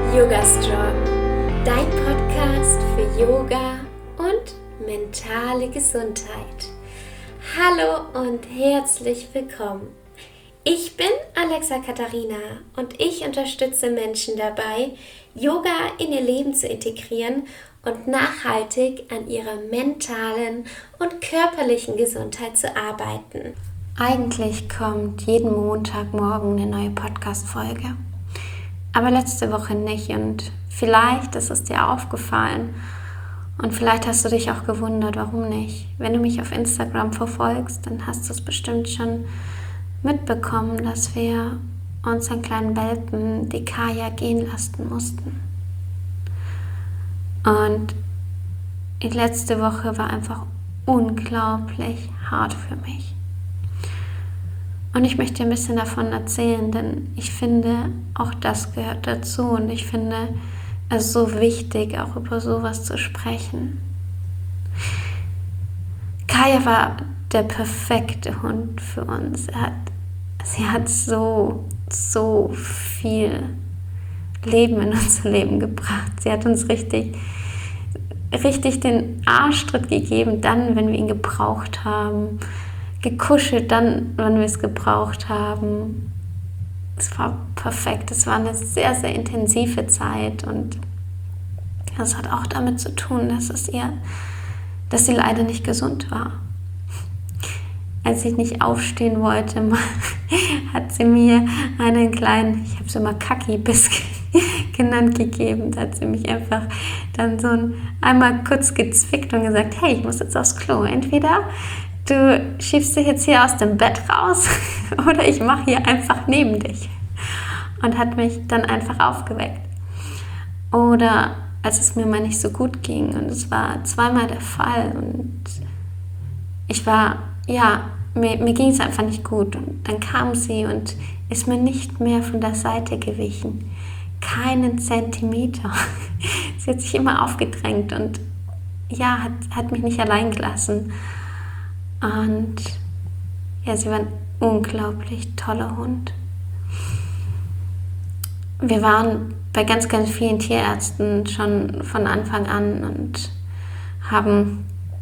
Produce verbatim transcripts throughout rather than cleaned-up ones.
Yoga Strong, dein Podcast für Yoga und mentale Gesundheit. Hallo und herzlich willkommen. Ich bin Alexa Katharina und ich unterstütze Menschen dabei, Yoga in ihr Leben zu integrieren und nachhaltig an ihrer mentalen und körperlichen Gesundheit zu arbeiten. Eigentlich kommt jeden Montagmorgen eine neue Podcast-Folge. Aber letzte Woche nicht und vielleicht ist es dir aufgefallen und vielleicht hast du dich auch gewundert, warum nicht. Wenn du mich auf Instagram verfolgst, dann hast du es bestimmt schon mitbekommen, dass wir unseren kleinen Welpen, die Kaya, gehen lassen mussten. Und die letzte Woche war einfach unglaublich hart für mich. Und ich möchte dir ein bisschen davon erzählen, denn ich finde, auch das gehört dazu und ich finde es so wichtig, auch über sowas zu sprechen. Kaya war der perfekte Hund für uns. Er hat, sie hat so, so viel Leben in unser Leben gebracht. Sie hat uns richtig, richtig den Arschtritt gegeben, dann, wenn wir ihn gebraucht haben. Gekuschelt dann, wenn wir es gebraucht haben. Es war perfekt. Es war eine sehr, sehr intensive Zeit und das hat auch damit zu tun, dass es ihr, dass sie leider nicht gesund war. Als ich nicht aufstehen wollte, hat sie mir einen kleinen, ich habe es immer Kaki-Biss genannt, gegeben. Da hat sie mich einfach dann so ein, einmal kurz gezwickt und gesagt, hey, ich muss jetzt aufs Klo. Entweder du schiebst dich jetzt hier aus dem Bett raus oder ich mache hier einfach neben dich. Und hat mich dann einfach aufgeweckt. Oder als es mir mal nicht so gut ging und es war zweimal der Fall und ich war, ja, mir, mir ging es einfach nicht gut. Und dann kam sie und ist mir nicht mehr von der Seite gewichen. Keinen Zentimeter. Sie hat sich immer aufgedrängt und ja, hat, hat mich nicht allein gelassen. Und ja, sie war ein unglaublich toller Hund. Wir waren bei ganz, ganz vielen Tierärzten schon von Anfang an und haben,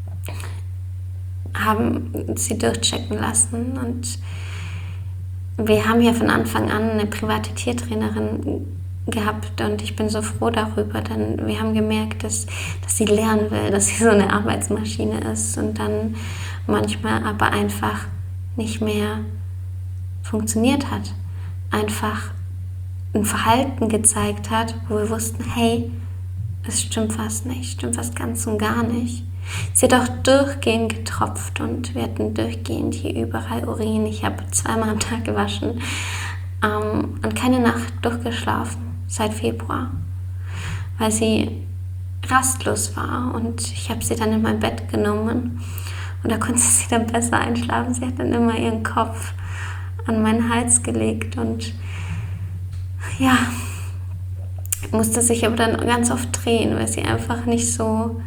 haben sie durchchecken lassen. Und wir haben ja von Anfang an eine private Tiertrainerin gehabt und ich bin so froh darüber, denn wir haben gemerkt, dass, dass sie lernen will, dass sie so eine Arbeitsmaschine ist und dann manchmal aber einfach nicht mehr funktioniert hat. Einfach ein Verhalten gezeigt hat, wo wir wussten, hey, es stimmt was nicht, stimmt was ganz und gar nicht. Sie hat auch durchgehend getropft und wir hatten durchgehend hier überall Urin. Ich habe zweimal am Tag gewaschen ähm, und keine Nacht durchgeschlafen seit Februar, weil sie rastlos war und ich habe sie dann in mein Bett genommen und da konnte sie dann besser einschlafen. Sie hat dann immer ihren Kopf an meinen Hals gelegt und ja, musste sich aber dann ganz oft drehen, weil sie einfach nicht so,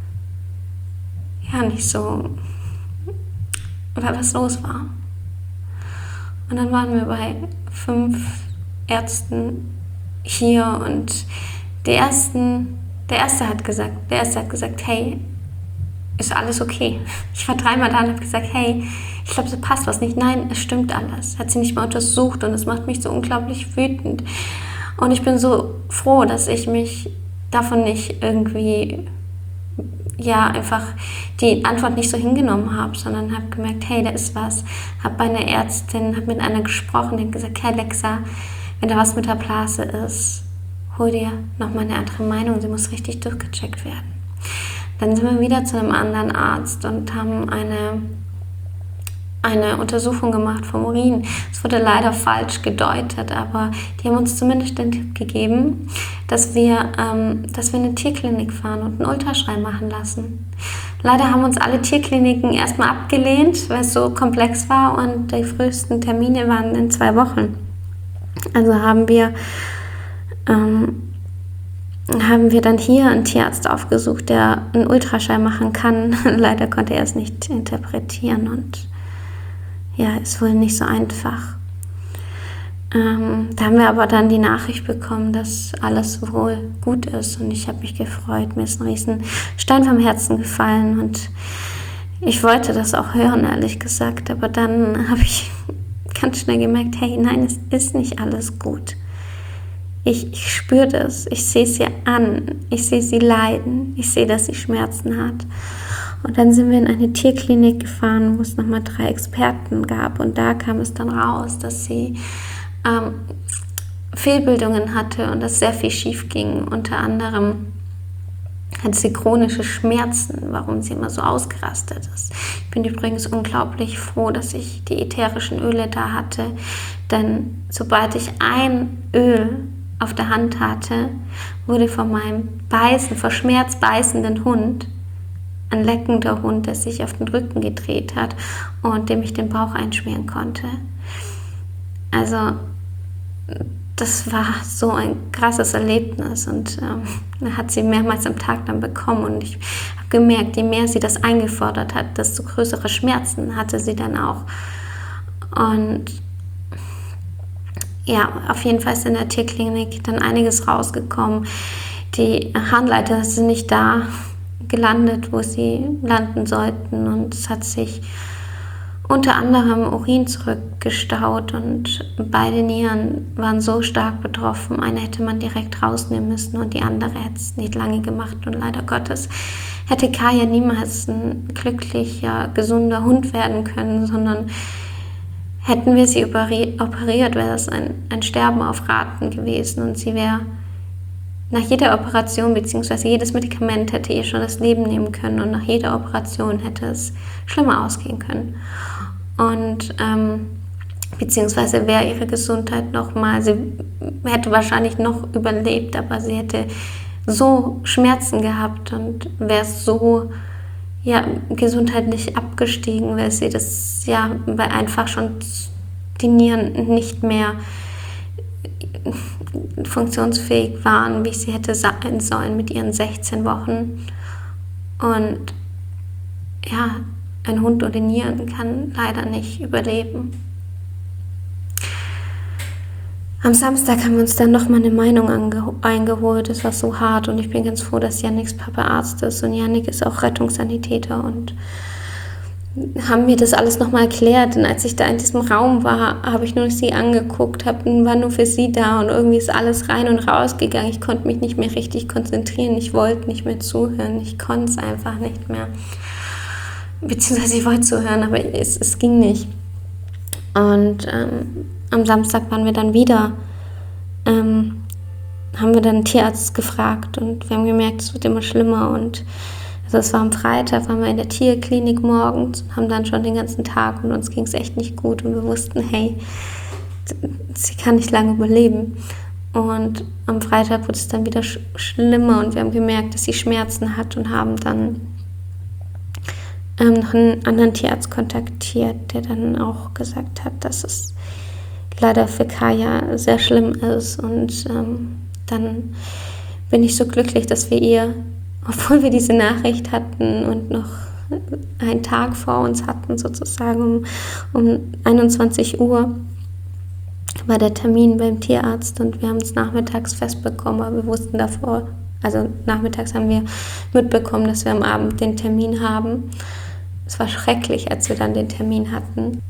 ja, nicht so, weil was los war. Und dann waren wir bei fünf Ärzten hier und der ersten, der erste hat gesagt, der erste hat gesagt, hey, ist alles okay. Ich war dreimal da und habe gesagt, hey, ich glaube, so passt was nicht. Nein, es stimmt alles. Hat sie nicht mal untersucht und es macht mich so unglaublich wütend. Und ich bin so froh, dass ich mich davon nicht irgendwie, ja, einfach die Antwort nicht so hingenommen habe, sondern habe gemerkt, hey, da ist was. Habe bei einer Ärztin, habe mit einer gesprochen, die hat gesagt, hey Alexa, wenn da was mit der Blase ist, hol dir nochmal eine andere Meinung, sie muss richtig durchgecheckt werden. Dann sind wir wieder zu einem anderen Arzt und haben eine, eine Untersuchung gemacht vom Urin. Es wurde leider falsch gedeutet, aber die haben uns zumindest den Tipp gegeben, dass wir, ähm, dass wir in eine Tierklinik fahren und einen Ultraschall machen lassen. Leider haben uns alle Tierkliniken erstmal abgelehnt, weil es so komplex war und die frühesten Termine waren in zwei Wochen. Also haben wir ähm, haben wir dann hier einen Tierarzt aufgesucht, der einen Ultraschall machen kann. Leider konnte er es nicht interpretieren und ja, ist wohl nicht so einfach. Ähm, da haben wir aber dann die Nachricht bekommen, dass alles wohl gut ist und ich habe mich gefreut. Mir ist ein riesen Stein vom Herzen gefallen und ich wollte das auch hören, ehrlich gesagt. Aber dann habe ich ganz schnell gemerkt, hey, nein, es ist nicht alles gut. Ich, ich spüre das, ich sehe es ihr an, ich sehe sie leiden, ich sehe, dass sie Schmerzen hat. Und dann sind wir in eine Tierklinik gefahren, wo es nochmal drei Experten gab und da kam es dann raus, dass sie ähm, Fehlbildungen hatte und dass sehr viel schief ging. Unter anderem hat sie chronische Schmerzen, warum sie immer so ausgerastet ist. Ich bin übrigens unglaublich froh, dass ich die ätherischen Öle da hatte, denn sobald ich ein Öl auf der Hand hatte, wurde von meinem beißen, vor Schmerz beißenden Hund ein leckender Hund, der sich auf den Rücken gedreht hat und dem ich den Bauch einschmieren konnte. Also das war so ein krasses Erlebnis und ähm, hat sie mehrmals am Tag dann bekommen und ich habe gemerkt, je mehr sie das eingefordert hat, desto größere Schmerzen hatte sie dann auch. Und ja, auf jeden Fall ist in der Tierklinik dann einiges rausgekommen. Die Harnleiter sind nicht da gelandet, wo sie landen sollten und es hat sich unter anderem Urin zurückgestaut und beide Nieren waren so stark betroffen. Eine hätte man direkt rausnehmen müssen und die andere hätte es nicht lange gemacht. Und leider Gottes hätte Kaya niemals ein glücklicher, gesunder Hund werden können, sondern hätten wir sie operiert, wäre das ein, ein Sterben auf Raten gewesen. Und sie wäre nach jeder Operation bzw. jedes Medikament hätte ihr schon das Leben nehmen können und nach jeder Operation hätte es schlimmer ausgehen können. Und ähm, beziehungsweise wäre ihre Gesundheit nochmal, sie hätte wahrscheinlich noch überlebt, aber sie hätte so Schmerzen gehabt und wäre so ja, gesundheitlich abgestiegen, weil sie das, ja, weil einfach schon die Nieren nicht mehr funktionsfähig waren, wie sie hätte sein sollen mit ihren sechzehn Wochen. Und ja, ein Hund ohne Nieren kann leider nicht überleben. Am Samstag haben wir uns dann nochmal eine Meinung eingeholt. Das war so hart und ich bin ganz froh, dass Yannicks Papa Arzt ist und Yannick ist auch Rettungssanitäter und haben mir das alles nochmal erklärt. Und als ich da in diesem Raum war, habe ich nur sie angeguckt, hab, war nur für sie da und irgendwie ist alles rein und raus gegangen. Ich konnte mich nicht mehr richtig konzentrieren. Ich wollte nicht mehr zuhören. Ich konnte es einfach nicht mehr. Beziehungsweise ich wollte zuhören, aber es, es ging nicht. Und ähm, am Samstag waren wir dann wieder, ähm, haben wir dann einen Tierarzt gefragt und wir haben gemerkt, es wird immer schlimmer. Und also es war am Freitag, waren wir in der Tierklinik morgens und haben dann schon den ganzen Tag und uns ging es echt nicht gut und wir wussten, hey, sie kann nicht lange überleben. Und am Freitag wurde es dann wieder sch- schlimmer und wir haben gemerkt, dass sie Schmerzen hat und haben dann ähm, noch einen anderen Tierarzt kontaktiert, der dann auch gesagt hat, dass es leider für Kaya sehr schlimm ist. Und ähm, dann bin ich so glücklich, dass wir ihr, obwohl wir diese Nachricht hatten und noch einen Tag vor uns hatten, sozusagen um, um einundzwanzig Uhr, war der Termin beim Tierarzt und wir haben es nachmittags festbekommen, aber wir wussten davor, also nachmittags haben wir mitbekommen, dass wir am Abend den Termin haben. Es war schrecklich, als wir dann den Termin hatten.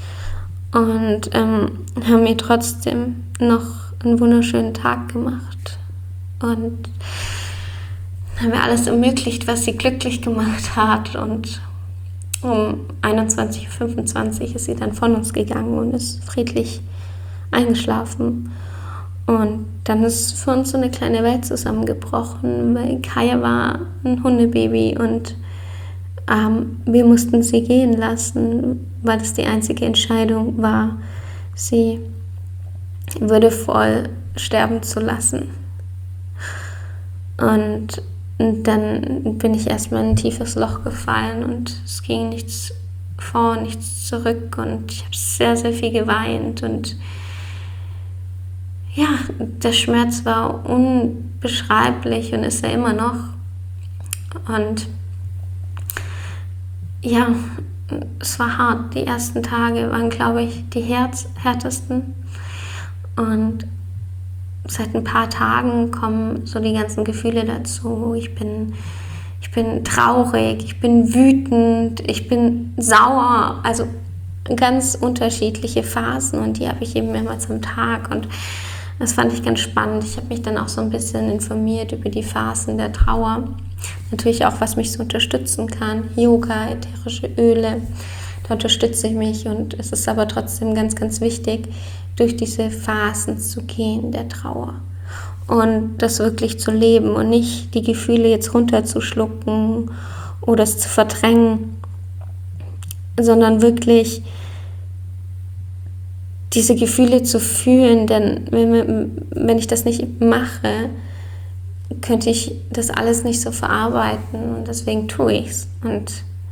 Und ähm, haben ihr trotzdem noch einen wunderschönen Tag gemacht. Und haben wir alles ermöglicht, was sie glücklich gemacht hat. Und um einundzwanzig Uhr fünfundzwanzig ist sie dann von uns gegangen und ist friedlich eingeschlafen. Und dann ist für uns so eine kleine Welt zusammengebrochen, weil Kaya war ein Hundebaby und ähm, wir mussten sie gehen lassen, weil es die einzige Entscheidung war, sie würdevoll sterben zu lassen. Und dann bin ich erstmal in ein tiefes Loch gefallen und es ging nichts vor, nichts zurück und ich habe sehr, sehr viel geweint und ja, der Schmerz war unbeschreiblich und ist er immer noch. Und ja, es war hart. Die ersten Tage waren, glaube ich, die Herz- härtesten. Und seit ein paar Tagen kommen so die ganzen Gefühle dazu. Ich bin, ich bin traurig, ich bin wütend, ich bin sauer. Also ganz unterschiedliche Phasen und die habe ich eben mehrmals am Tag. Und das fand ich ganz spannend. Ich habe mich dann auch so ein bisschen informiert über die Phasen der Trauer. Natürlich auch, was mich so unterstützen kann. Yoga, ätherische Öle, da unterstütze ich mich. Und es ist aber trotzdem ganz, ganz wichtig, durch diese Phasen zu gehen der Trauer. Und das wirklich zu leben und nicht die Gefühle jetzt runterzuschlucken oder es zu verdrängen, sondern wirklich diese Gefühle zu fühlen, denn wenn, wenn ich das nicht mache, könnte ich das alles nicht so verarbeiten und deswegen tue ich es. Und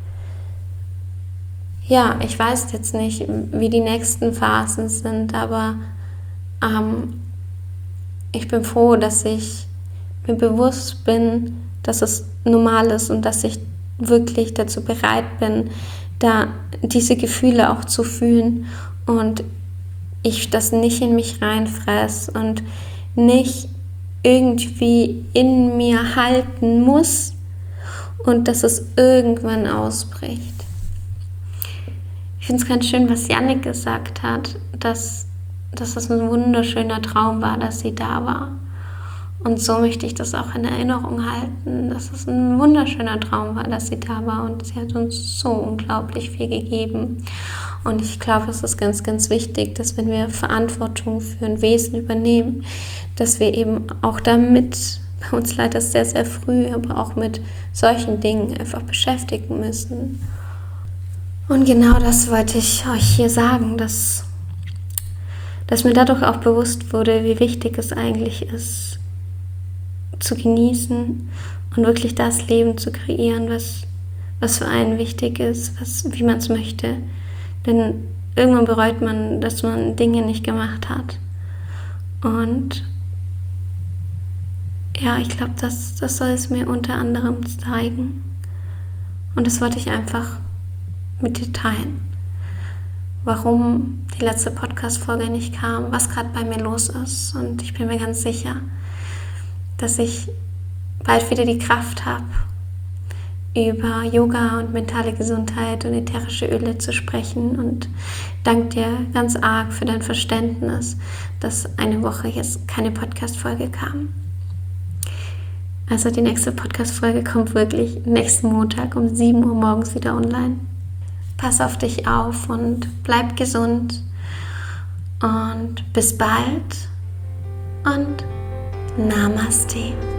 ja, ich weiß jetzt nicht, wie die nächsten Phasen sind, aber ähm, ich bin froh, dass ich mir bewusst bin, dass es normal ist und dass ich wirklich dazu bereit bin, da diese Gefühle auch zu fühlen und ich das nicht in mich reinfresse und nicht irgendwie in mir halten muss und dass es irgendwann ausbricht. Ich finde es ganz schön, was Jannik gesagt hat, dass, dass das ein wunderschöner Traum war, dass sie da war. Und so möchte ich das auch in Erinnerung halten, dass es ein wunderschöner Traum war, dass sie da war und sie hat uns so unglaublich viel gegeben. Und ich glaube, es ist ganz, ganz wichtig, dass wenn wir Verantwortung für ein Wesen übernehmen, dass wir eben auch damit, bei uns leider sehr, sehr früh, aber auch mit solchen Dingen einfach beschäftigen müssen. Und genau das wollte ich euch hier sagen, dass, dass mir dadurch auch bewusst wurde, wie wichtig es eigentlich ist, zu genießen und wirklich das Leben zu kreieren, was, was für einen wichtig ist, was, wie man es möchte. Denn irgendwann bereut man, dass man Dinge nicht gemacht hat. Und ja, ich glaube, das, das soll es mir unter anderem zeigen. Und das wollte ich einfach mit dir teilen. Warum die letzte Podcast-Folge nicht kam, was gerade bei mir los ist. Und ich bin mir ganz sicher, dass ich bald wieder die Kraft habe, über Yoga und mentale Gesundheit und ätherische Öle zu sprechen und danke dir ganz arg für dein Verständnis, dass eine Woche jetzt keine Podcast-Folge kam. Also die nächste Podcast-Folge kommt wirklich nächsten Montag um sieben Uhr morgens wieder online. Pass auf dich auf und bleib gesund und bis bald und Namaste.